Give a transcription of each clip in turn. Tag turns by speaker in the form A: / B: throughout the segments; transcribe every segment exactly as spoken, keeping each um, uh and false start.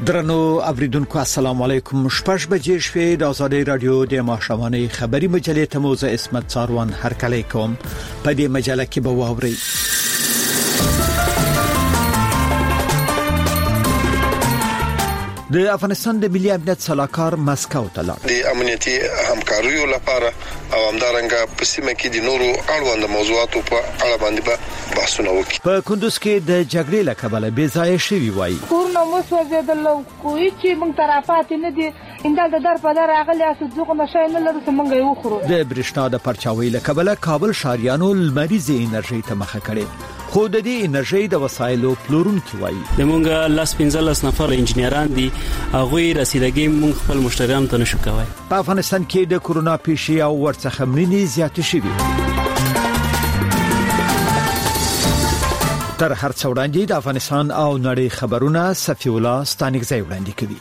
A: درنو اوریدونکو السلام علیکم. شپږ بجې شوې د آزادۍ رادیو د ماښامنۍ خبری مجلې ته موزه اسمت څاروان هرکلی کوم. په دې مجله کې به واوري د افغانستان د ملي امنیت صلاحکار مسکو ته لاړ.
B: د امنیتي همکاریو لپاره او همدارنګه په سیمه کې د نورو اړوند موضوعاتو په اړه باندې بحثونه وکړي.
A: په کندوز کې د جګړې له کبله بې ځای شوي وایي
C: کورونه مسوځېدل کوی چې موږ طرفات نه دي اندال د در په در راغلي اسو دغه نشای نه لري چې موږ یې وخورو.
A: د برېښنا د پرچاوي له کبله کابل ښاریانو لمریزه انرژي ته مخه کړې. خو د دې انرژي د وسایلو پلورونکي وایي
D: د مونږه لاس پنځلس نفر انجنیران دي هغه رسیدګي مونږ خپل مشتریانو ته نشو کوي.
A: په افغانستان کې د کورونا پیښې او ورڅخه مړینې زیاتې شوې. تر هر څو وړاندې د افغانستان او نړۍ خبرونه صفی الله ستانګزی وړاندې کوي.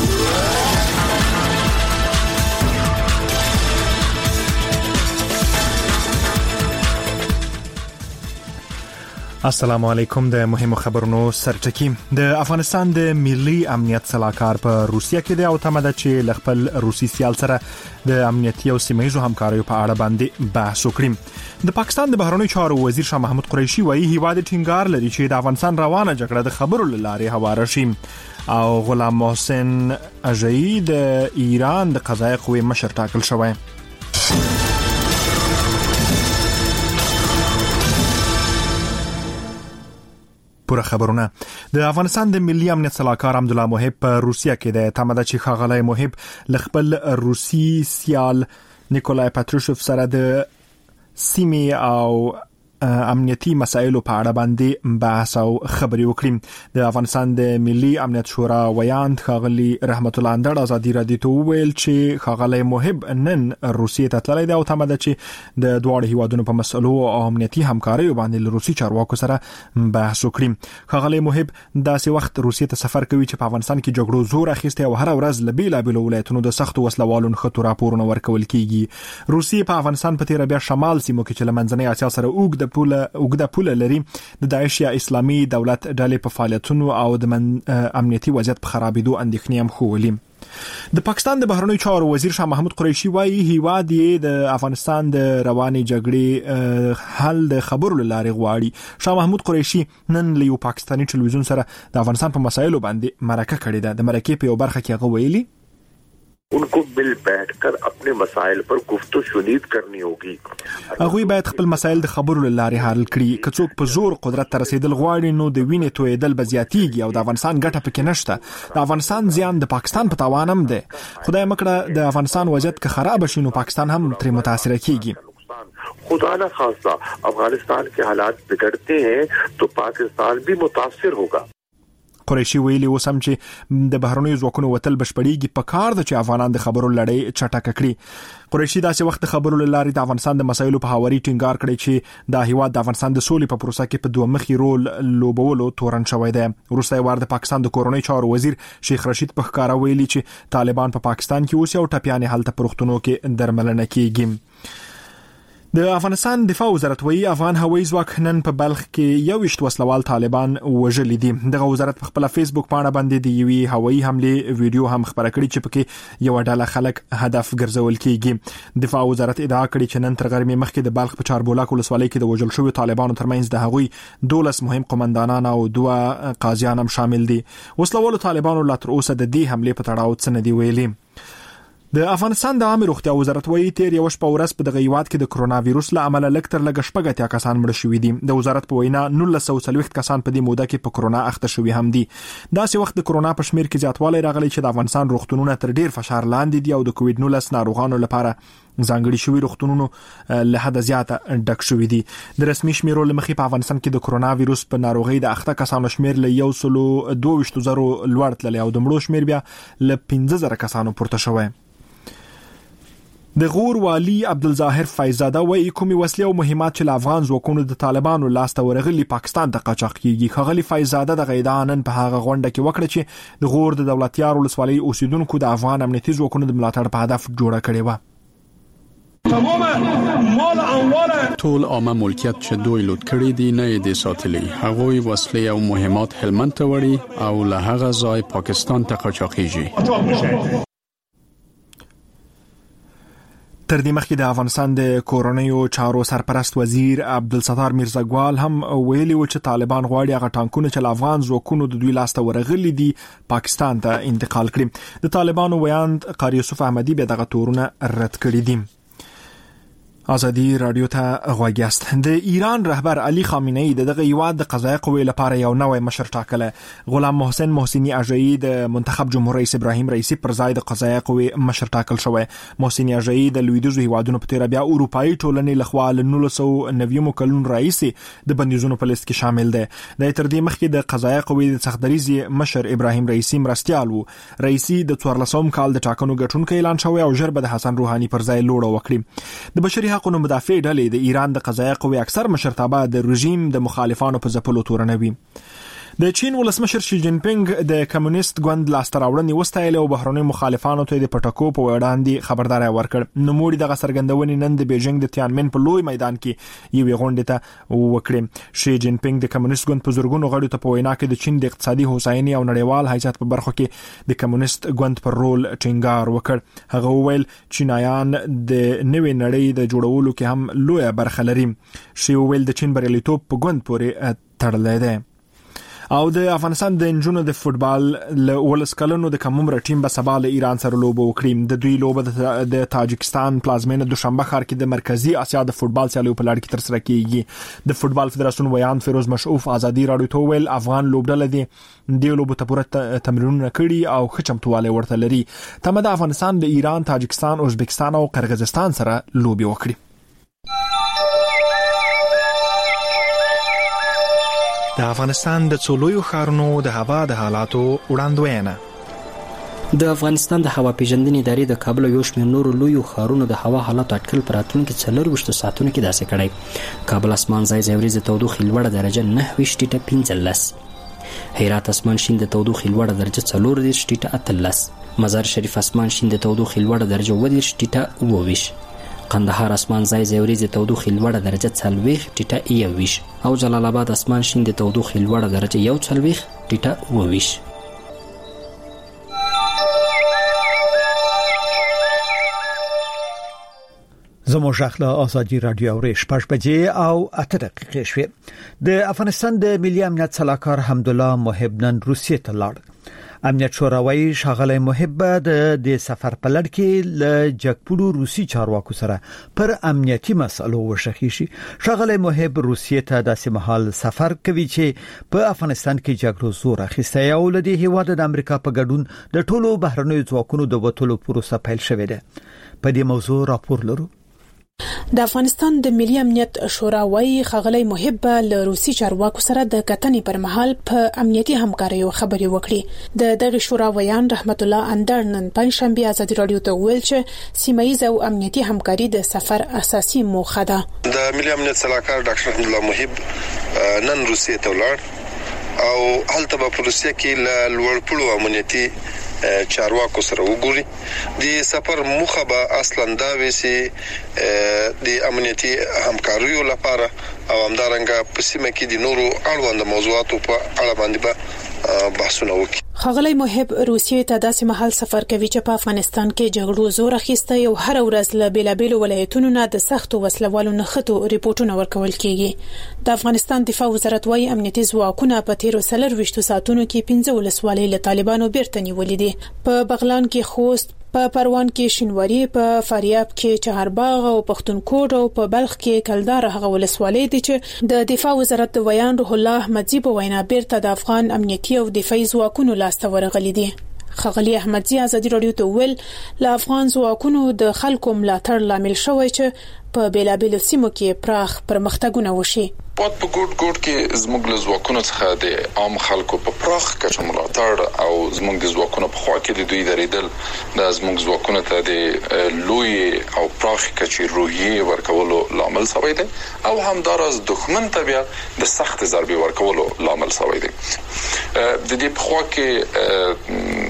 E: السلام علیکم. د مهمو خبرونو سرټکی. د افغانستان د ملي امنیت صلاحکار په روسیه کې د او تمده چې ل خپل روسي سیال سره د امنیتي او سیمه‌ییزو همکاریو په اړه باندې بحث وکړي. د پاکستان د بهرنیو چارو وزیر شاه محمود قریشي وایي هیواد ټینګار لري چې د افغانستان روانه جګړه د خبرو لاره هواره شي. او غلام محسن اجایی د ایران د قضایي قوې مشر ټاکل شوی. پوره خبرونه. د افغانستان د ملي امنیت صلاحکار عبدالله محب په روسیه کې د تمده چې ښاغلی محب ل خپل روسي سیال نیکولای پاتروشوف سره د سیمې او امنیتي مسایلو په اړه باندې بحث او خبري وکړي. د افغانستان د ملي امنیت شورا ویاند ښاغلی رحمت الله اندړ ازادي رادیو ته وویل چې ښاغلی محب نن روسیې ته تللی دی او تمه ده چې د دواړو هیوادونو په مسلو او امنیتي همکاریو باندې له روسي چارواکو سره بحث وکړي. ښاغلی محب داسې وخت روسیې ته سفر کوي چې په افغانستان کې جګړو زور اخیستی او هر ورځ له بیلابیلو ولایتونو د سختو وسلوالو نښتو راپورونه ورکول کیږي. روسیې په افغانستان په تیره بیا شمال سیمو کې چې له منځنۍ اسیا سره اوږد پوله اوږده پوله لري د داعش یا اسلامي دولت ډلې په فعالیتونو او د امنیتي وضعیت په خرابېدو اندېښنې هم ښوولي. د پاکستان د بهرنیو چارو وزیر شاه محمود قریشي وایي هیواد یې د افغانستان د روانې جګړې حل د خبرو لارې غواړي. شاه محمود قریشي نن له یو پاکستاني ټلویزیون سره د افغانستان په مسایلو باندې مرکه کړې ده. د مرکې په یو برخه کې هغه ویلي
F: उनको मिल बैठकर अपने मसाइल पर गुफ्तगू शुनीद करनी होगी.
E: هغوی باید خپل مسایل د خبرو لارې حل کړي. که څوک په زور قدرت ته رسیدل غواړي نو د وینې تویدل به زیاتیږي او د افغانستان ګټه پکې نشته. د افغانستان زیان د پاکستان په تاوان هم دی. خدای مکړه د افغانستان وضعیت که خراب شي نو پاکستان هم ترې متاثر کیږي.
F: खुदा न खास्ता अफगानिस्तान के हालात बिगड़ते हैं तो पाकिस्तान भी मुतासिर होगा.
E: قریشي ویلي اوس هم چې د بهرنیو ځواکونو وتل بشپړیږي په کار ده چې افغانان د خبرو لړۍ چټکه کړي. قریشي داسې وخت د خبرو لارې د افغانستان د مسایلو په هواري ټینګار کړی چې د هیواد د افغانستان د سولې په پروسه کې په دوه مخي رول لوبولو تورن شوی دی. وروسته وار د پاکستان د کورنۍ چارو وزیر شیخ رشید په ښکاره ویلي چې طالبان په پاکستان کې اوس یو ټپیانې هلته په روغتونونو کې درملنه کیږي. د افغانستان دفاع وزارت وایي افغان هوایي ځواک نن په بلخ کې یو ویشت وسلوال طالبان وژلي دي. دغه وزارت په خپل فیسبوک پاڼه باندې د یوې هوایي حمله ویډیو هم خبره کړې چې پکې یو ډله خلک هدف ګرځول کیږي. دفاع وزارت ادعا کړې چې نن تر غرمې مخکې د بلخ په چاربولاک ولسوالۍ کې د وژل شویو طالبانو ترمنځ د هغوی دولس مهم قومندانان او دوه قاضیان هم شامل دي. وسلوالو طالبانو لا تر اوسه د دې حمله په تړاو څه نه دی ویلي. د افغانستان د عامه روغتیا وزارت وایي تیر یو شپه ورځ په دغه هیواد کې د کرونا وایروس له امله لږ تر لږه شپږ اتیا کسان مړه شوي دي. د وزارت په وینا نولس سوه څلوېښت کسان په دې موده کې په کرونا اخته شوي هم دي. داسې وخت د کرونا په شمیر کې زیاتوالی راغلی چې د افغانستان روغتونونه تر ډیر فشار لاندې دي او د کووډ نولس ناروغانو لپاره ځانګړي شوي روغتونونو له حد زیاته ډک شوي دي. د رسمي شمیرو له مخې په افغانستان کې د کرونا وایروس په ناروغۍ د اخته کسانو شمیر له یو سلو دوه ویشت زرو لوړ تللی او د مړو شمیر بیا له پنځه زره کسانو پورته شوی. د غور والی عبدالظاهر فیضزاده وایي کومې وسلې او مهمات چې له افغان ځواکونو د طالبانو لاسته ورغلي پاکستان ته قاچاق کیږي. ښاغلي فیضزاده د ادعا نن په هغه غونډه کې وکړه چې د غور د دولتیار ولسوالۍ اوسیدونکو د افغان امنیتي ځواکونو د ملاتړ په هدف جوړه کړې وه.
G: تمام مال اموال
H: ټول عامه ملکیت چې دوی لوټ کړی دي نه دي ساتلي. هغوی وسلې او مهمات هلمند ته وړي او له هغه ځای پاکستان ته قاچاقېږي.
E: تر دې مخکې د افغانستان د کورنیو چارو سرپرست وزیر عبدالستار میرزاګوال هم ویلي و چې طالبان غواړي هغه ټانکونه چې افغان ځواکونو د دوی لاسته ورغلي دي پاکستان ته انتقال کړي. د طالبانو ویاند قاری یوسف احمدی به دغه تورونه رد کړي دي. ازادي رادیو ته غوږ یاست. د ایران رهبر علي خامنه‌ای دغه هیواد د قضایي قوې لپاره یو نوی مشر ټاکله. غلام محسن محسنی اژایی د منتخب جمهور رئیس ابراهیم رئیسی پر ځای د قضایي قوې مشر ټاکل شوی. محسنی اژایی د لویدیځو هیوادونو په تیر بیا اروپאי ټولنې لخوا له نولس سوه نوي کلونو راهیسې د بندیزونو په لیست کې شامل دی. د تر دې مخکې د قضایي قوې د سختدریزي مشر ابراهیم رئیسی مرستيال وو. رئیسی د څوارلسم کال د ټاکنو ګټونکو اعلان شوی او ژر به د حسن روحاني پر ځای لوړ وکړي. د بشري حقوقو مدافع ډلې د ایران د قضایي قوې اکثر مشرتابه د رژیم د مخالفانو په ځپلو تورنوي. د چین ولسمشر شي جین پینګ د کمیونست ګوند لاستراوړنې وستایل او بهرنی مخالفانو ته د پټکو په وړاندې خبرداري ورکړ. نو موږ دغه سرګندونې نن د بیجینګ د تیانمن په لوی میدان کې یو غونډه ته وکړه. شي جین پینګ د کمیونست ګوند په زورګونو غړو ته په وینا کې د چین د اقتصادي هوساینې او نړیوال حیثیت په برخو کې د کمیونست ګوند پر رول ټینګار وکړ. هغه وویل چینایان د نوې نړۍ د جوړولو کې هم لوی برخه لري. شي وویل د چین بریالیتوب په ګوند پورې تړلی دی. او د افغانستان د انجونو د فوتبال له ولس کلنو د کمومره ټیم به سبا له ایران سره لوبه وکړي. د دوی لوبه د تاجکستان پلازمینه دوشنبه ښار کې د مرکزی اسیا د فوتبال سیالیو په لړ کې تر سره کیږي. د فوتبال فدراسیون ویاند فیروز مشعوف ازادي رادیو ته ویل افغان لوبډله دي د لوبو ته پوره تمرینونه کړي او ښه چمتووالی ورته لري. تمه د افغانستان د ایران، تاجکستان، ازبکستان او قرغیزستان سره لوبي وکړي. د افغانستان د څولویو ښارونو د هوا د حالاتو وړاندوینه.
I: د افغانستان د هوا پیژندنې ادارې د کابل یو شمېر نورو لویو ښارونو د هوا حالاتو اټکل پر راتلونکي څلورویشتو ساعتونو کې داسې کړی. کابل اسمان ځای ځای ورځې تودوخې لوړه درجه نهه ویشت ټیټه پنځلس، هرات اسمان شین د تودوخې لوړه درجه څلور دېرش ټیټه اتلس، مزار شریف اسمان شین د تودوخې لوړه درجه اووه دېرش ټیټه اووه ویشت، قندهار اسمان ځای ځای ورځې تودوخې لوړه درجه څلوېښت ټیټه یو ویشت او جلال آباد اسمان شین د تودوخې لوړه درجه یو څلوېښت ټیټه اووه ویشت.
A: زموږ اخلا ازادي رادیو اورې شپږ بجې او اته دقیقې شوې. د افغانستان د ملي امنیت سلاکار حمدالله محب نن روسیې ته لاړ. امنیت شوراوي شاغلی محب د سفر په لړ کې ل جګپورو روسي چارواکو سره پر امنیتي مسلو وشخي شي. شاغلی محب روسیې ته د سیمهال سفر کوي چې په افغانستان کې جګړو زور اخیسته او له دې هیواد د امریکا په ګډون د ټولو بهرنیو ځواکونو د وټولو پروسه پیل شوې ده. په دې موضوع راپور لرو.
J: د افغانستان د ملي امنیت شورا وايي ښاغلی محب له روسي چارواکو سره د کتنې پر مهال په امنیتي همکاریو خبرې وکړي. د دغه شورا ویان رحمت الله اندر نن پنځشنبه ازادي رادیو ته ویل چې سیمایي او امنیتي همکاري د سفر اساسي موخه ده.
B: د ملي امنیت سلاکار ډاکټر حمدالله محب نن روسیې ته ولاړ او هلته په روسیې کې له لوړپوړو امنیتي چارواکو سره وګوري. د سفر موخه به اصلا دا وسی د امنیتي همکاریو لپاره او همدارنګه په سیمه کې د نورو اړوند موضوعاتو په اړه باندې به بحثونه وکړي.
J: ښاغلی محب روسیې ته داسې مهال سفر کوي چې په افغانستان کې جګړو زور اخیسته او هر ورځ له بیلابیلو ولایتونو نه د سختو وسلوالو نښتو ریپورتونه ورکول کیږي. د افغانستان دفاع وزارت وايي امنیتي ځواکونه په تیرو څلورویشتو ساعتونو کې پنځه ولسوالۍ له طالبانو بیرته نیولې دي. په بغلان کې خوست، په پروان کې شینواری، په فاریاب کې چهارباغ او پښتونخوا او په بلخ کې کلدار هغه ولسوالۍ دي چې د دفاع وزارت ویان روح الله احمدزي په وینا بیرته د افغان امنیتي او دفاعي ځواکونو لاسته ورغلي دي. ښاغلی احمدزي ازادي رادیو ته ویل له افغان ځواکونو د خلکو ملاتړ لامل شوی چې په بیلابیلو سیمو کې پراخ پرمختګونه وشي.
K: پات په ګډ ګډ کې زموږ له ځواکونو څخه د عام خلکو په پراخ کچه ملاتړ او زموږ د ځواکونو په خوا کې د دوی درېدل د زموږ ځواکونو ته د لوی او پراخ کچې روحیې ورکولو لامل شوی دی او همداراز دښمن ته بیا د سخت ضربې ورکولو لامل شوی دی. د دې په خوا کې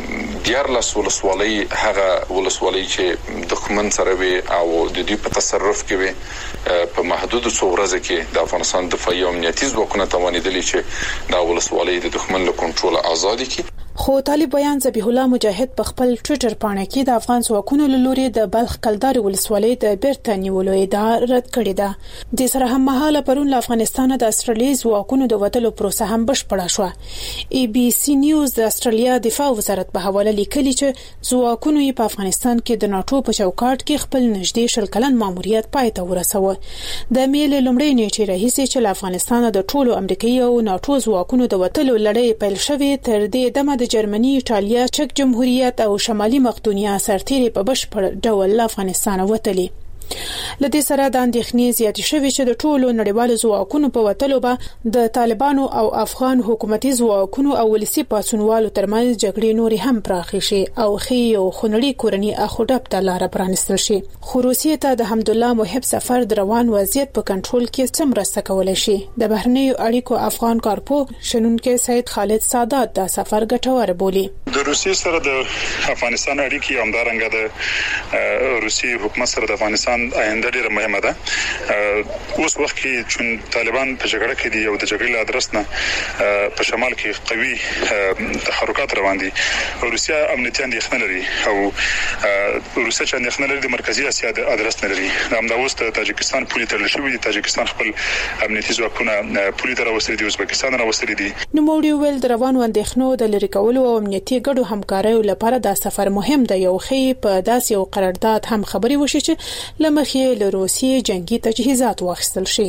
K: دیار لاس ولسوالۍ هغه ولسوالۍ چې دښمن سره وي او د دې په تصرف کې وي په محدود څو ورځې کې د افغانستان دفاعي او امنیتي ځواکونه توانیدلي چې د ولسوالۍ د دښمن له کنټرول آزاد کړي.
J: خو طالب بیان ذبیح الله مجاهد په خپل ټوئیټر باندې کې د افغان ځواکونو له لوري د بلخ کلدار ولسوالۍ د بیرته نیولو ادعا رد کړې ده. د سره هم مهاله پرون له افغانستان د استرالیي ځواکونو د وټلو پروسه هم بشپړه شو. ای بي سي نیوز د استرالیا دفاع وزارت په حواله لیکلي چې ځواکونو په افغانستان کې د ناتو په چوکاټ کې خپل نږدې شل کلن ماموریت پای ته ورسوه. د میل لومړی نیټه راهیسې چې له افغانستان د ټولو امریکایي او ناتو ځواکونو د وټلو لړۍ پیل شوې تر دې دمه د جرمني، ایټالیا، چک جمهوریت او شمالي مقدونیا سرتیري په بشپړ ډول افغانستان وتلي. لدې سره د اندېښنې زیاتې شوې چې د ټولو نړیوالو ځواکونو په وتلو به د طالبانو او افغان حکومتي ځواکونو او ولسي پاڅونوالو ترمنځ جګړې نورې هم پراخې شي او خې او خنړي کورنۍ اخوډب ته لار پرانستل شي. خو روسیې ته د حمدالله محب سفر د روان وضعیت په کنټرول کې څه مرسته کولای شي؟ د بهرنیو اړیکو افغان کارپو شنونکو سید خالد سادات دا سفر ګټور بولي.
L: د روسیې سره د افغانستان اړیکې همدارنګه د روسي حکومت سره د افغانستان آینده ډیره مهمه ده. اوس وخت کې چې طالبان په جګړه کې دي او د جګړې له ادرس نه په شمال کې قوي تحرکات روان دي. روسیا امنیتي اندېښنه لري او روسیا چې اندېښنه لري د مرکزی اسیا د ادرس نه لري. همدا اوس د تاجکستان پولي تړل شوی دي. تاجکستان خپل امنیتي ځواکونه پولي ته راوستلي دي، ازبکستان راوستلي دي.
J: نو موږ ویل د روانو اندېښنو د لری کولو او امنیتي ګډو همکاریو لپاره دا سفر مهم دی. یو خې په داسې یو قرارداد هم خبري وشي چې لمخې له روسیې جنگي تجهیزات واخیستل شي.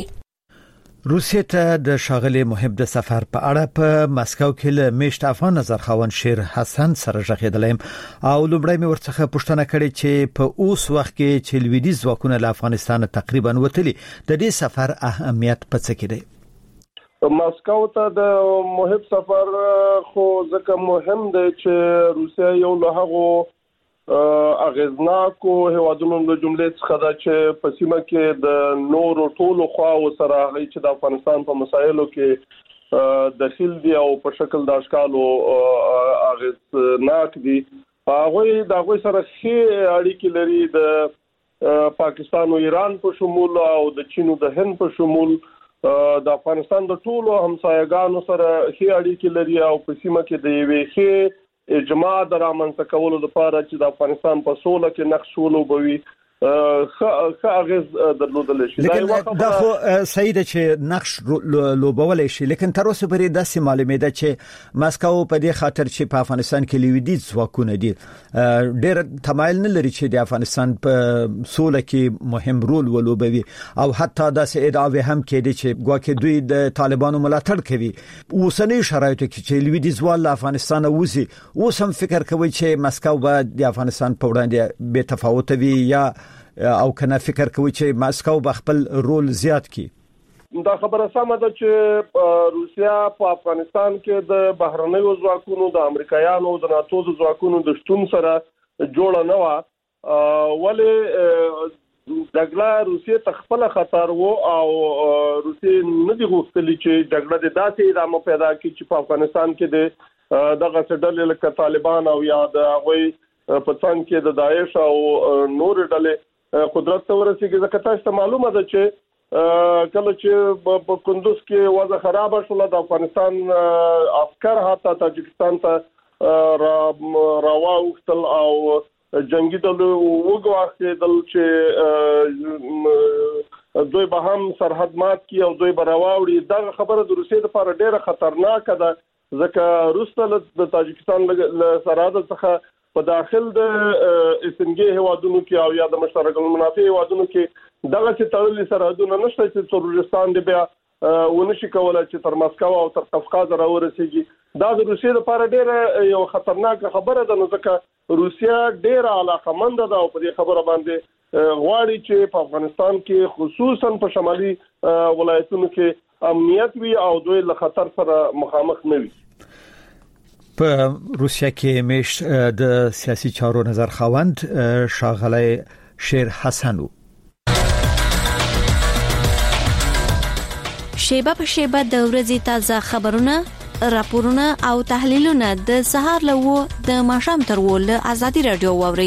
A: روسیې ته د ښاغلي محب د سفر په اړه په مسکو کې له میشت افغان نظرخوان شیر حسن سره ژغېدلم او لومړی مې ورڅخه پوښتنه کړې چې په اوس وخت کې چې لویدیځ ځواکونه له افغانستان تقریبا وتلي، د دې سفر اهمیت په څه کې دی؟
M: مسکو ته د محب سفر خو ځکه مهم دی چې روسیا یو له هغو اغیزناکو هیوادونو له جملې څخه ده چې په سیمه کې د نورو ټولو خواو سره هغه چې د افغانستان په مسایلو کې دخیل دي او په شکل د اشکالو اغیزناک دي. هغه د هغه سره ښه اړیکې لري د پاکستان او ایران په شمول او د چین او د هند په شمول. د افغانستان د ټولو همسایګانو سره ښه اړیکې لري او په سیمه کې د یوې ښه اجماع د رامنځته کولو لپاره چې د افغانستان په سوله کې نقش ولوبوي ښه اغیز درلودل شي.
A: دا خو صحیح ده چې نقش لوبول شي، لیکن تر اوسه پورې داسې معلومه ده چې مسکو په دې خاطر چې په افغانستان کې لویدیځ ځواکونه دي ډېر تمایل نه لري چې د افغانستان په سوله کې مهم رول ولوبوي او حتی داسې ادعاوې هم کېدي چې ګواکې دوی د طالبانو ملاتړ کوي. اوسنۍ شرایطو کې چې لویدیځ وال افغانستان وځي، اوس هم فکر کوي چې مسکو به د افغانستان په وړاندې بې تفاوت وي یا او کنه فکر کوي چې مسکو به خپل رول زیات کړي؟
M: دا خبره سمه ده چې روسیا په افغانستان کې د بهرنیو ځواکونو د امریکایانو او د ناتو ځواکونو د شتون سره جوړه نه و، ولې دغلا روسیې تخپل خطر وو او روسیې نه دی غوښتلی چې جګړه د داسې ادامه پیدا کړي چې په افغانستان کې د دغه ډلې لکه طالبان او یا د هغوی په څنګ کې د داعش او نور ډلې قدرت ته ورسېږي. ځکه تاسو ته معلومه ده چې کله چې په کندوز کې وضع خراب شوه د افغانستان عسكر حتی تاجکستان ته راواوښتل او جنگي ډلو وګواښېدل چې دوی به هم سرحد مات کړي او دوی به راواوړي. دا خبره د روسیې لپاره ډېره خطرناکه ده ځکه روسته د تاجکستان له سرحد څخه په داخل د اسنګي هیوادونو کې او یا د مشترک المنافع هیوادونو کې دغه چې تړلي سرحدونه نشته چې ترورستان دی بیا ونشي کولای چې تر مسکو او تر قفقاز راورسیږي. دا د روسیې لپاره ډېره یو خطرناکه خبره ده، نو ځکه روسیا ډېره علاقمند ده او په دې خبره باندې غواړي چې په افغانستان کې خصوصا په شمالي ولایتونو کې امنیت وي او دوی له خطر سره مخامخ نه وي.
A: په روسیا کې میشت د سیاسي چارو نظر خواند ښاغلی شیر حسن.
N: شیبه په شیبه د ورځې تازه خبرونه راپورونه او تحلیلونه د سهار له و د ماښام تر و له ازادي رادیو واوري.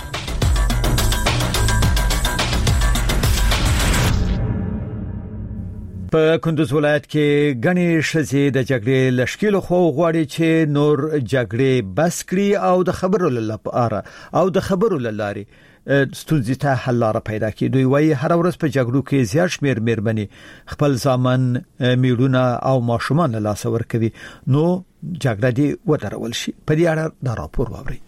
A: په کندوز ولایت کې غني شزي د جګړې لشکېلو خو غواړي چې نور جګړې بس کړي او د خبرو لپاره او د خبرو لاري ستونزې ته حل لاره پیدا کړي. دوی وايي هر ورځ په جګړو کې زیات شمیر مېرمنې خپل ځامن میړونه او ماشومان له لاس ورکوي، نو جګړه دې ودرول شي. په دې اړه دا راپور واوري.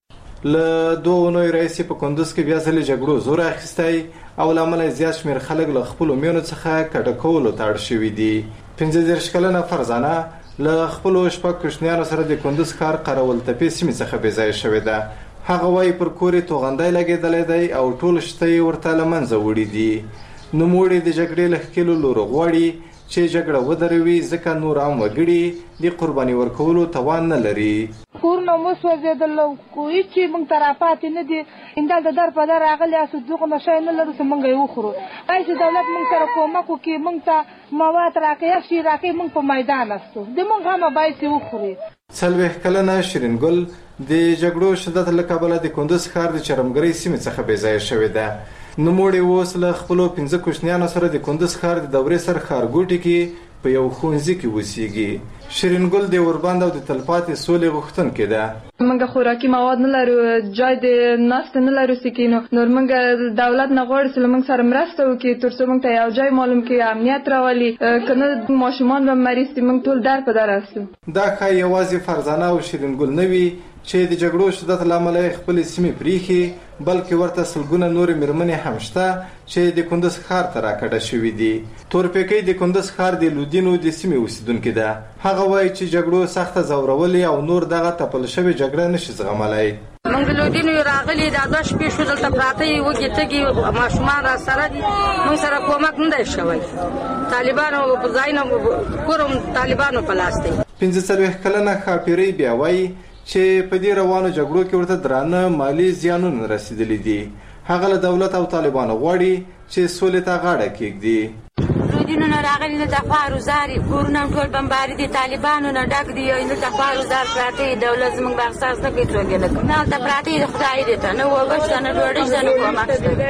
O: له دوه نوې رئیس په کندوز کې بیا ځلې جګړو زور اخیستی او لامل زیات شمیر خلک له خپل میونو څخه کډه کولو ته اړ شوي دي. پنځه دېرش کلنه فرزانه له خپل شپږ کوچنیانو سره د کندوز ښار قرول تپې سیمې څخه بې ځایه شوې ده. هغه وايي پر کور یې توغندی لګېدلی دی او ټول شته یې ورته له منځه وړي دي. نوموړي د جګړې له ښکېلو لورو غواړي چې جګړه ودروي ځکه نور عام وګړي د قرباني ورکولو توان نه لري.
C: کورونه مو سوځېدل کوی چې موږ طرفات نه دي اندال د در په در راغلي اسو دغه نشای نه لرو چې موږ یې وخورو. آی چې دولت موږ سره کومک وکړي موږ ته مواد راکړي شي راکړي موږ په میدان استو د موږ هم باید وخوري.
O: څلوېښت کلنه شیرین ګل د جګړو شدت له کبله د کندوز ښار د چرمګرۍ سیمې څخه بې ځایه شوې ده. نوموړي اوس له خپلو پنځه کوچنیانو سره د کندوز ښار د دورې سر ښارګوټي کې په یو ښوونځي کې اوسېږي. شیرین ګل د اوربند او د تلپاتې سولې غوښتونکې ده.
P: موږ خوراکي مواد نه لرو، جای د ناست نه لرو سکینو، نور موږ دولت نه غواړو چې موږ سره مرسته وکړي تر څو موږ ته یو ځای معلوم کړي، امنیت راولي، کنه ماشومان به مریض دي، موږ ټول در په در اسو. دا ښایي یوازې فرزانه او شیرین ګل نه وي چې د جګړو شدت له امله خپلې سیمې پریښي، بلکې ورته سلګونه نورې مېرمنې هم شته چې د کندوز ښار ته راکډه شوي دي. تورپیکۍ د کندوز ښار د لودینو د سیمې اوسیدونکې ده. هغه وایي چې جګړو سخته ځورولې او نور دغه تپل شوې جګړه نشي زغملی.
Q: موږ د لودینو راغلي دا دوه شپې شو دلته پراته یې وږي تږي ماشومان را سره دي، موږ سره کومک نه دی شوی. طالبانو په ځای نه کورم طالبانو په لاس دی.
O: پنځه څلوېښت کلنه ښاپیرۍ بیا وایي چې په دې روانو جګړو کې ورته درانه مالي زیانونه رسیدلي دي. هغه له دولت او طالبانو غواړي چې سولې ته غاړه کېږدي.
Q: لودینو نه راغلي نه د خوارو زاري کورونه ټول بمباري دي، طالبانو نه ډک دي، نه د خوارو زار پراته دي. دولت زموږ به احساس نه کوي څوک یې نه کوي. نه هلته پراته دي، خدای دې ته نه اوبه شته نه ډوډۍ شته نه کومک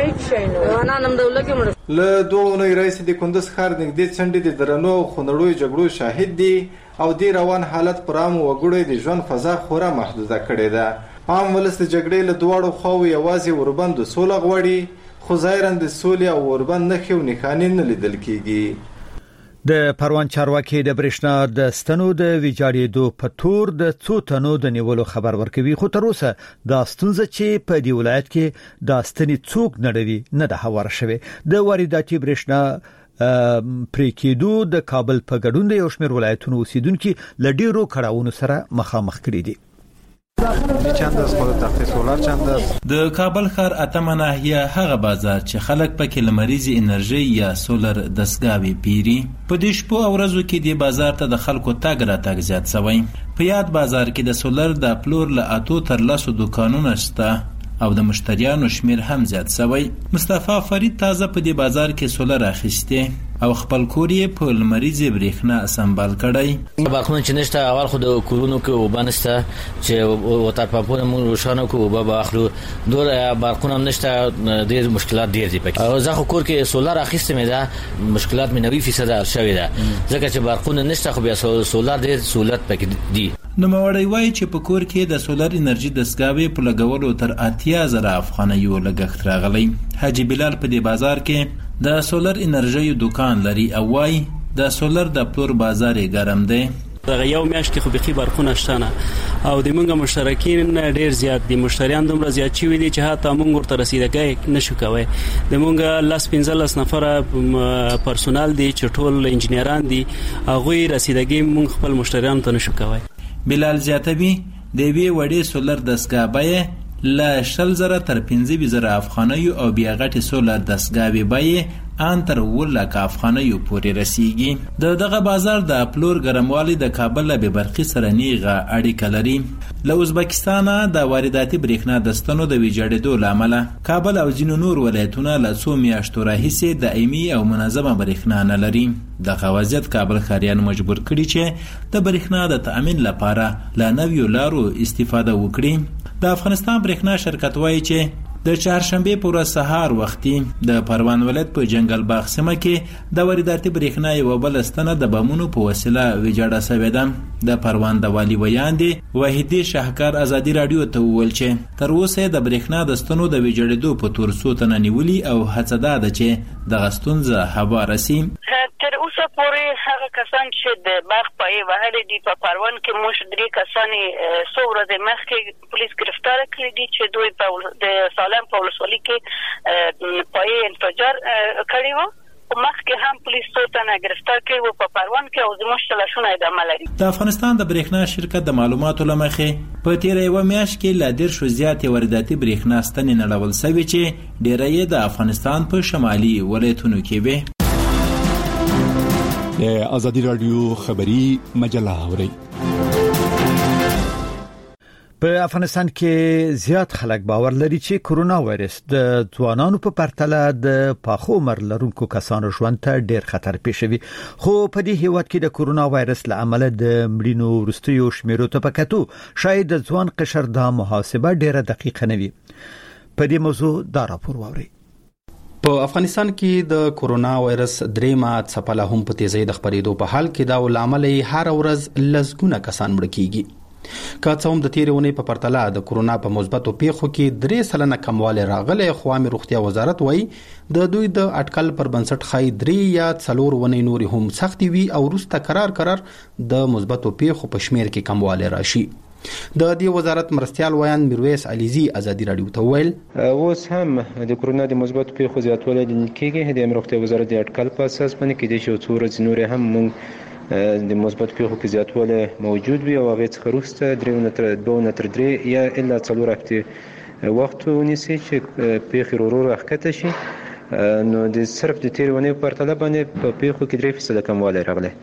Q: شته. افغانان هم دولت کې مړه.
O: له دوه اونیو راهیسې د کندوز ښار نږدې څنډې د درنو او خونړیو جګړو شاهد دي او دې روان حالت پر عامو وګړو د ژوند فضا خورا محدوده کړې ده. عام ولس د جګړې له دواړو خواوو یوازې اوربند سوله غواړي، خو ظاهراً د سولې او اوربند نښې او نښانې نه لیدل کېږي.
A: د پروان چارواکي د برېښنا د ستنو د ویجاړېدو په تور د څو تنو د نیولو خبر ورکوي، خو تر اوسه دا ستونزه چې په دې ولایت کې د ستنې څوک نړوي نه ده هواره شوې. د وارداتي برېښنا پرې کېدو د کابل په ګډون د یو شمېر ولایتونو اوسیدونکو له ډېرو کړاوونو سره مخامخ کړي دي.
R: چند از خود تخت سولر چند است؟
S: د کابل ښار اتمه ناحیه هغه بازار چې خلک پکې لمریزي انرژي یا سولر دستګاوي پیری. په دې شپو او ورځو کې د بازار ته د خلکو تګ راتګ زیات شوی. په یاد بازار کې د سولر د پلور له اتو تر لسو دکانونو شته او د مشتریانو شمیر هم زیات شوی. مصطفی فرید تازه په دې بازار کې سولر اخیسته او خپل کور یې په لمریزي برېښنا سمبال کړی.
T: باخمن چې نشته اول خو د کورونو کې وبانسته چې وتر پمپونه مو روشانه کو وب اخلو دور برقونه نشته، ډېر مشکلات ډېر دي پکې. او زه خو کور کې سولر اخیسته مې ده، مشکلات مې نوي فیصد شوی ده ځکه چې برقونه نشته، خو بیا سولر ډېر سہولت پکې دي.
S: نو موري وای چې په کور کې د سولر انرژي دستګاوي په لګولو تر اتیا زره افغانیو لګښت راغلی. حاجی بلال په دې بازار کې د سولر انرژي دکان لري او وای د سولر د پلور بازار یې ګرم دی.
D: دغه یو میاشت کې خو بخي برقونه شته او د موږ مشترکین ډیر زیات دي، مشتریان دومره زیات شوي دي چې حتی موږ ورته رسیدګي نشو کوي. د موږ لاس پنځلس نفره پرسونل دي چې ټول انجنیران دي، هغه رسیدګي موږ خپل مشتریان ته نشو کوي.
S: بلال زیاتوي د وی وړي سولر دستګاه به ل شل زره تر پنځه زره افغانیو او بیا غټي سولر دستګاوي بای ان تر ولک افغانیو پورې رسیږي. د دغه بازار د پلور ګرموالي د کابل به برقي سره نیغه اړیکه لري. له ازبکستان د وارداتي بریښنا د ستنو د ویجاړېدو لامل کابل او ځینو نور ولایتونه له څو میاشتو راهیسې دایمي او منظمه بریښنا نه لري. دغه وضعیت کابل ښاریان مجبور کړي چې د بریښنا د تأمین لپاره له نویو لارو استفاده وکړي. د افغانستان بریښنا شرکت وایي چې د چهارشنبه پر ورځ سهار وختي د پروان ولایت په جنگل باغ سیمه کې د وارداتي بریښنا یو بل ستنه د بمونو په وسیله ویجاړه شوې ده. د پروان د والی ویاندې وحیدی شاهکار ازادي رادیو ته وویل چې تر اوسه د بریښنا د ستنو د ویجاړېدو په تور څو تنه نیولي او هڅه ده چې د غستونزه هوا رسي.
U: تر اوسه پورې هغه کسان چې د باغ پای وهلې دي په پروان کې موږ درې کسان څو ورځې مخکې پولیس گرفتار کړي دي چې دوی په د سالم په ولسوالۍ کې پای انفجار کړی وو. مخکې هم پولیس څو تنه گرفتار کړي وو په پروان کې او زموږ تلاشونه ادامه لري.
S: د افغانستان د بریښنا شرکت د معلوماتو لمخې په تیر یو میاشت کې لا ډیر شو زیاتې وارداتي بریښنا ستنې نړول شوې چې ډیره یې د افغانستان په شمالي ولایتونو کې وي.
V: د ازادي رادیو خبری مجله اوري.
A: په افغانستان کې زیات خلک باور لري چې کورونا وایرس د ځوانانو په پرتله د پاخو عمر لرونکو کسانو ژوند ته ډیر خطر پېښوي. خو په دې هیواد کې د کورونا وایرس له امله د مړینو وروستیو شمیرو ته پکاتو شاید د ځوان قشر د محاسبه ډیره دقیقه نه وي. په دې موضوع دا راپور واوري.
W: په افغانستان کې د کورونا وایرس دریمه څپله هم په تیزی د خبرېدو په حال کې دا ولامل هر ورځ لزګونه کسان مړ کیږي. که څه هم د تیرې ونې په پرتله د کورونا په مثبتو پیښو کې درې سلنه کموالی راغلی، خو عامه روغتیا وزارت وایي د دوی د اټکل پر بنسټ ښایي درې یا څلور ونې نورې هم سختې وي او وروسته قرار قرار د مثبتو پیښو په شمیر کې کموالی راشي. د دې وزارت مرستيال ویان میرویس علیزی ازادي رادیو ته ویل
X: اوس هم د کورونا د مثبت پیښو زیاتوالی لیدل کېږي. د روغتیا وزارت د اټکل په اساس باندې کې د شو څو ورځې نور هم موږ د مثبت پیښو کې زیاتوالی موجود وي او هغه څخه وروسته درې نه تر دوه نه تر درې یا الا څلور هفتې وخت ونیسي چې پیښې ورو ورو راښکته شي. نو د صرف د تیرې ونې په پرتله باندې په پیښو کې درې فیصده کموالی راغلی.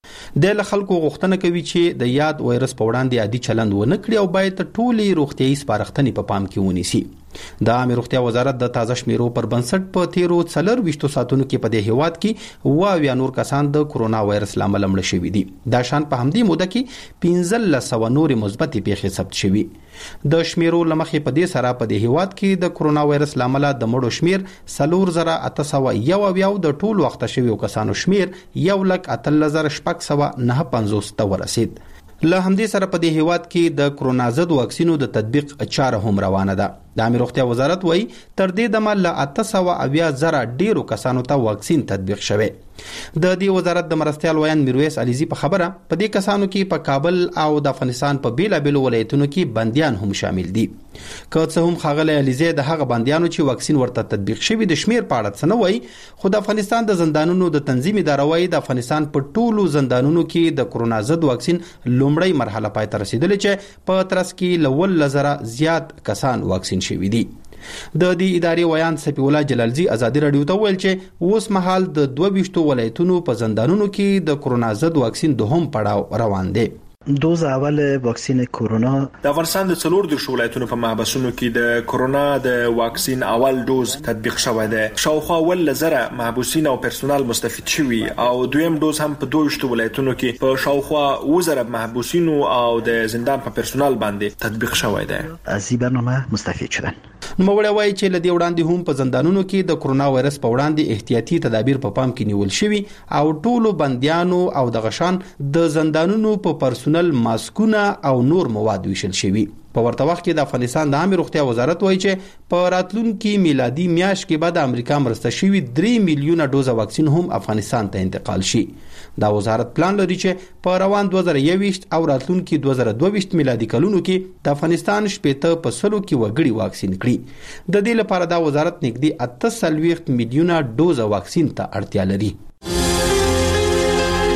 W: د خلکو غوښتنه کوي چې د یاد وایرس په وړاندې عادي چلند ونه کړي او باید ټولې روغتیايي سپارښتنې په پام کې ونیسي. د عامه روغتیا وزارت د تازه شمیرو پر بنسټ په تیرو څلور ویشتو ساعتونو کې په دې هیواد کې واویا نور کسان د کورونا وایرس لامل مړ شوي دي. دا شان په همدې موده کې پنځه سوه نور مثبت پیښې ثبت شوي. د شمیرو لمخې په دې سره په دې هیواد کې د کورونا وایرس لامل د مړو شمیر څلور زره اته سوه یو اویا د ټول وخت شویو کسانو شمیر یو لک اتل زره شپږ سوه نه پنځوس ته ورسید. له همدې سره په دې هیواد کې د کرونا ضد واکسینو د تطبیق چاره هم روانه ده. د عامه روغتیا وزارت وایي تر دې دمه له اته سوه اویا زره ډیرو کسانو ته واکسین تطبیق شوی. د دې وزارت د مرستيال ویان میرویس علیزی په خبره په دې کسانو کې په کابل او د افغانستان په بیلابیلو ولایتونو کې بنديان هم شامل دي. که څه هم خاغلی علیزی د هغه بنديانو چې واکسین ورته تطبیق شوی د شمیر په اړه څه نه وایي، خو د افغانستان د زندانونو د تنظیم اداره وایي د افغانستان په ټولو زندانونو کې د کورونا ضد واکسین لومړی مرحله پای ته رسیدلې چې په ترڅ کې لول لزره زیات کسان واکسین شوي دي. د دې ادارې ویان سپی الله جلالزی ازادي رادیو ته ویل چې اوس مهال د دوه ویشتو ولایتونو په زندانونو کې د کورونا ضد واکسین دوهم پړاو روان دی.
Y: دوز اول واکسین کورونا
E: د افغانستان د څلور د ولایتونو په محبسونو کې د کورونا د واکسین اول دوز تطبیق شوی دی. شاوخوا ول لزره محبوسین او پرسونل مستفید شوي او دویم دوز هم په دوه ویشتو ولایتونو کې په شاوخوا وزره محبوسین او د زندان په پرسونل باندې تطبیق شوی دی.
Y: از این برنامه مستفید شدن.
W: نوموړی وایي چې له دې وړاندې هم په زندانونو کې د کورونا وایرس په وړاندې احتیاطي تدابیر په پام کې نیول شوي او ټولو بندیانو او د غشان د زندانونو په پرسونل ماسکونه او نور مواد ویشل شوي. په ورته وخت کې د افغانستان د عامه روغتیا وزارت وایي چې په راتلونکي میلادي میاشت کې به د امریکا مرسته شوي درې میلیونه ډوزه واکسین هم افغانستان ته انتقال شي. دا وزارت پلان لري چې په روان دوه زره یوویشت او راتلونکي دوه زره دوه ویشت میلادي کلونو کې د افغانستان شپږ په سلو کې وګړي واکسین کړي. د دې لپاره دا وزارت نږدې اته څلوېښت میلیونه ډوزه واکسین ته اړتیا لري.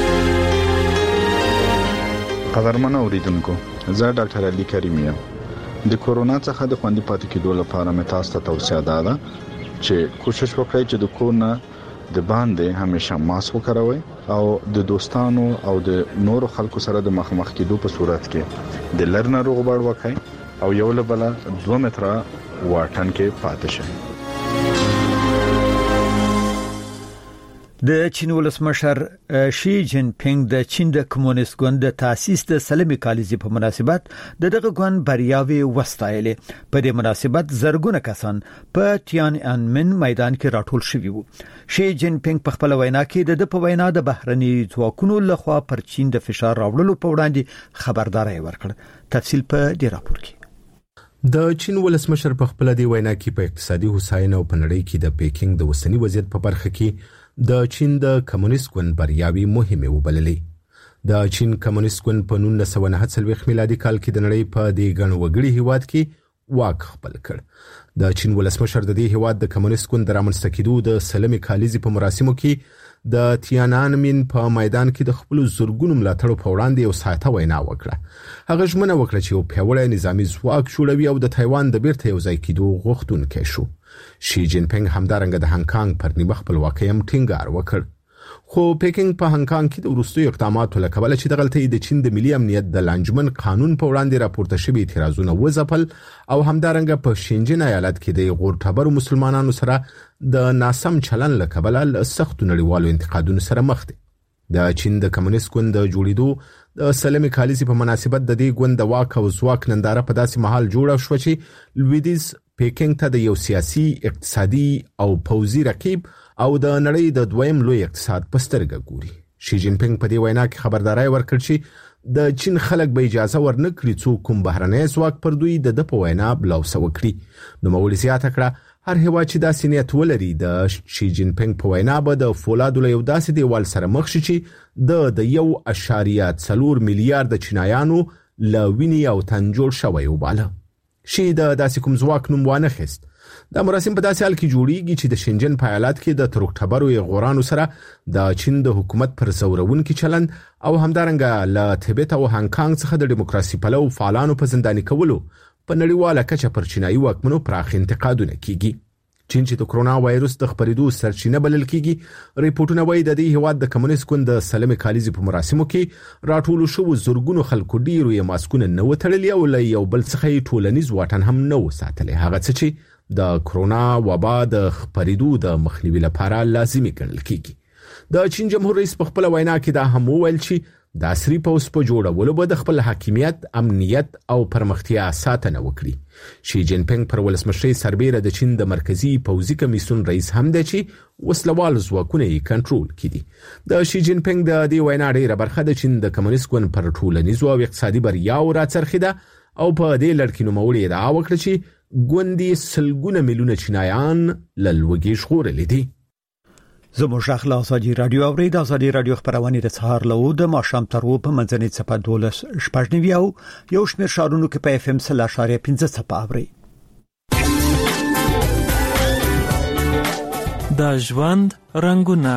Z: قدرمن اوریدونکو، زه ډاکټر علي کریم یم.
B: د کورونا څخه د خوندي پاتې کېدو لپاره مې تاسو ته توصیه ده چې کوشش وکړئ چې د کورونه د باندې همیشه ماسک وکاروئ او د دوستانو او د نورو خلکو سره د مخامخ کېدو په صورت کې د لرنه روغبړ وکړئ او یو له بل دوه متره واټن کې پاتې شئ.
A: د چین ولسمشر شي جین پینګ د چین د کمونیست ګوند د تاسیس د سلمي کالیزې په مناسبت د دغه ګوند بریاوي وستایلې. په دې مناسبت زرګونه کسان په تیان ان من میدان کې راټول شوي وو. شي جین پینګ په خپل وینا کې د په وینا د بهرني ځواکونو لخوا پر چین د فشار راوړلو په وړاندې خبرداري ورکړه. تفصیل په دې راپور کې.
F: د چین ولسمشر په خپل دی وینا کې په اقتصادي هوساینه او په نړۍ کې د پیکینګ د وسنی وضعیت په برخه کې د چین د کمونیست ګوند بریاوي مهمه وبللې. د چین کمونیست ګوند په نولس سوه نهه څلوېښت میلادي کال کې د نړۍ په دې ګڼ وګړي هیواد کې واک خپل کړ. د چین ولسمشر د دې هیواد د کمونیست ګوند رامنځته کېدو د سلمي کالیزې په مراسمو کې د تیانانمن په میدان کې د خپل زورګونو ملاتړو په وړاندې یو ساعته وینا وکړه. هغه ژمنه وکړه چې یو پیاوړی نظامی ځواک جوړوي او د تایوان د بیرته یو ځای کېدو غوښتونکی شو. شي جین پینګ همدارنګه د هانګ کانګ پر نیمه خپلواکۍ هم ټینګار وکړ. خو پیکینګ په هانګ کانګ کې د وروستیو اقداماتو له کبله چې دغلته د چین د ملي امنیت د لانجمن قانون په وړاندې راپورته شوي اعتراضونه وځپل او همدارنګه په شینجن ایالت کې د غورټبرو مسلمانانو سره د ناسم چلن له کبله له سختو نړیوالو انتقادونو سره مخ دي. د چین د کمونیست ګوند د جوړېدو د سلمي کالیزې په مناسبت د دې ګوند د واک او ځواک ننداره په داسې مهال جوړه شوه چې لویدیز پیکینګ ته د یو سیاسي، اقتصادي او پوځي رقیب او د نړۍ د دویم لوی اقتصاد په سترګه ګوري. شي جین پینګ په دې وینا کې خبرداري ورکړ چې د چین خلک به اجازه ورنکړي څوک کوم بهرنی ځواک پر دوی د د په وینا بلوسه وکړي. نو مولوی زیاته کړه هر هیواد چې داسې نیت ولري د شي جین پینګ په وینا به د فولادو له یو داسې دیوال سره مخ شي چې د د یو اشاریه څلور میلیارډ چینایانو له وینې او تن جوړ شوی وباله. شي د داسې کوم ځواک نوم وانه خست. د مراسم په داسې حال کې جوړیږي چې د شینجن په ایالت کې د ترکټبرو غورانو سره د چین د حکومت پر زورونکي چلند او همدارنګه له تبت او هانګ کانګ څخه د دیموکراسي پلو فعالانو په زنداني کولو په نړیواله کچه پر چینایي واکمنو پراخ انتقادونه کیږي. چین چې د کرونا وایروس د خپرېدو سرچینه بلل کیږي، ریپورتونه وایي د دې هیواد د کمونیست ګوند د سلمي کالیزې په مراسمو کې راټول شو زورګونو خلکو ډیرو یې ماسکونه نه وتړلي او له یو بل څخه ټولنیز واټن هم نه وساتلی. هغه څه چې د کرونا وبا د خپرېدو د مخنیوي لپاره لازمي ګڼل کیږي. د چین جمهور رئیس په خپل وینا کې دا هم وویل چې د عصري پوځ په جوړولو به د خپل حاکمیت، امنیت او پرمختیا ساتنه وکړي. شي جین پینګ پر ولسمشر سربېره د چین د مرکزی پوځي کمیسیون رئیس هم دی چې وسلوال ځواکونه یې کنټرول کړي. د شي جین پینګ د دې وینا ډیره برخه د چین د کمونیست ګوند پر ټولنیزو او اقتصادي بریاو راڅرخیده او په دې لړ کې نوموړي ادعا وکړه چې ګوندي سلګونه میلیونه چینایان له لوږې ژغورلي دي.
A: زموږ اخلا ازادي رادیو اورید ازادي رادیو خبرونه د سهار له د ماشام تر و په منځنۍ صفه دولس شپږ او یو شمېر شارونو کې په اف ام سل اشاریه پنځه صفه اوري.
G: د ژوند رنگونه.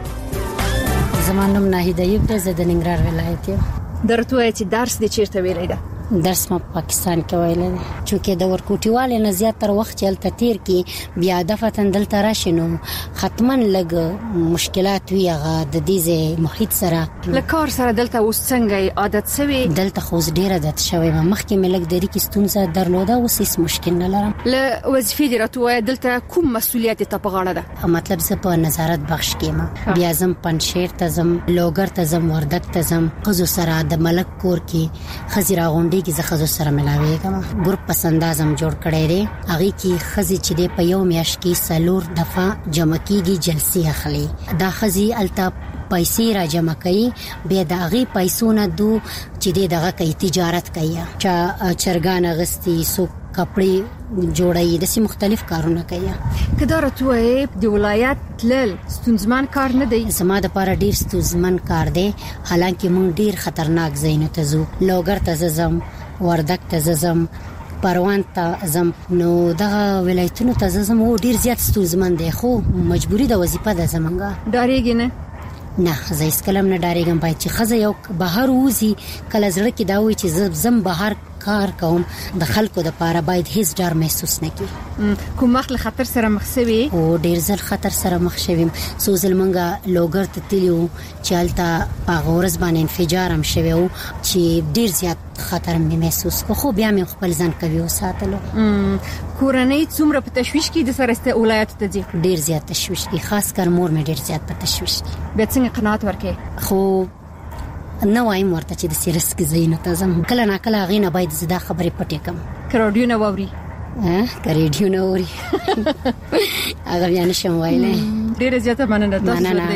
H: زمانم ناهیده یو د زدنګرار ولایت یو
I: درته چې درس د چیرته ویلای دا
H: درس ما پاکستان کې ویل چې د ورکوټیوالې نه زیات تر وخت چلته تیر کې بیا دفتن دلته راشنو ختمن لګ مشکلات وی هغه د دې محیط سره
I: لکار سره دلته اوس څنګه عادت سوي
H: دلته خو ډیر عادت شوی مخکې ملک د ریکي ستونزه درلوده اوس هیڅ مشکل نه لرم.
I: له وظیفې درته دلته کوم مسولیت ته په غاړه ده؟
H: مطلب زه په نظارت بخش کېم، بیا زم پنځشیر ته زم، لوګر ته زم، وردک ته زم، خزو سره د ملک کور کې خزیرا غونډې کې زه خزو سره ملاویږم. ګروپ پسندازم جوړ کړی دی، هغه کې خزي چې د په یو میاشت کې سلور دفعه جمع کیږي جلسې اخلي. دا خزي الته پیسې را جمع کوي، بیا د هغه پیسو نه دو چې دغه کوي تجارت کوي، چې چرګان غستی سو کپړې جوړي د سي مختلف کارونه کوي.
I: کدارته د ولایت لل ستونزمن کار نه دی،
H: زما د پاره ډیر ستونزمن کار دی، حالانکه مونږ ډیر خطرناک ځایونه ته ځو. لوګر ته ځم، وردک ته ځم، پروان ته زم، نو دغه ولایتونو ته زم او ډیر زیات ستونزمن دی، خو مجبوری د وظیفه د زمنګا
I: ډاریږي نه
H: نه زه هیڅ کلم نه ډاریږم. باید چې خزه یو بهر وځي کله زړه کې دا وي چې زم بهر کار کوم د خلکو د پاره باید هیڅ ډار محسوس نه کړي.
I: کوم وخت له خطر سره مخ شوي
H: او ډیر ځل خطر سره مخ شویم. سو زلمنګا لوګر ته تلیو چالتا پاغورز باندې انفجار هم شوی او چې ډیر زیات خطر مې محسوس کو. خو بیا مې خپل ځان کوي او ساتلو.
I: کورنۍ څومره په تشويش کې د سرسته ولایت ته ځي؟
H: ډیر زیات تشويش کې، خاص کر مور مې ډیر زیات په تشويش کې.
I: به څنګه قناعت ورکې؟
H: خو نو وایم ورته چې د سیرس کې زینو تازم کله نا کله غینه باید زدا خبرې پټې کم.
I: کراډیو نو ووري
H: ها کراډیو نو ووري هغه بیا نشم وایله.
I: ډیر زیاته مننه تاسو.